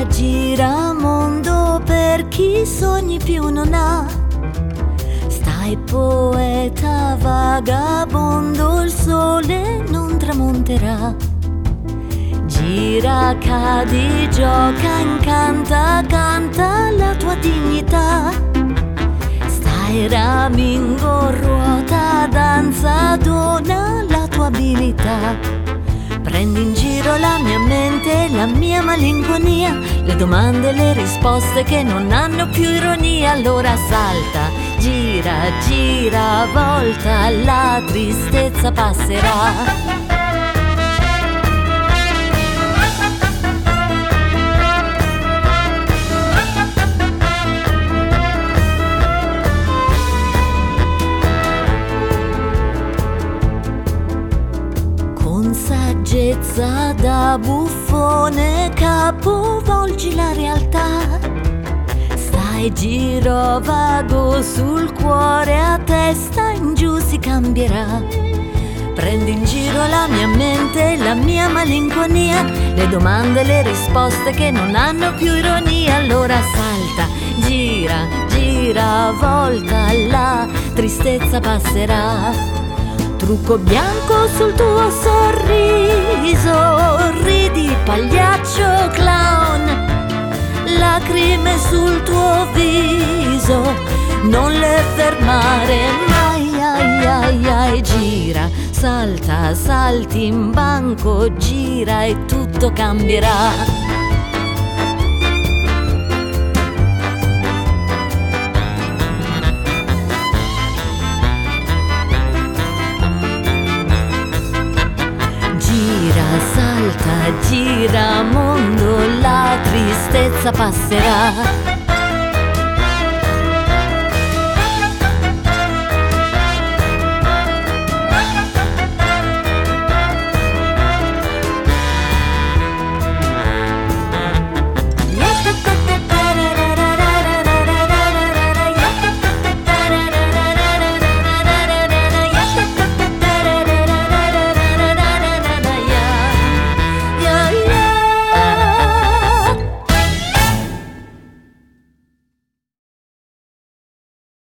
Gira, gira mondo per chi sogni più non ha. Stai poeta vagabondo, il sole non tramonterà. Gira, cadi, gioca, incanta, canta la tua dignità. Stai ramingo, ruota, danza, dona la tua abilità. Prendi in giro la mia mente, la mia malinconia, le domande e le risposte che non hanno più ironia. Allora salta, gira, gira, volta, la tristezza passerà. Saggezza da buffone capovolgi la realtà. Stai girovago sul cuore, a testa in giù si cambierà. Prendi in giro la mia mente, la mia malinconia, le domande e le risposte che non hanno più ironia. Allora salta, gira, gira, volta, la tristezza passerà. Trucco bianco sul tuo sorriso, ridi pagliaccio clown, lacrime sul tuo viso, non le fermare mai, ai ai ai. Gira, salta, salti in banco, gira e tutto cambierà. Salta, gira mondo, la tristezza passerà.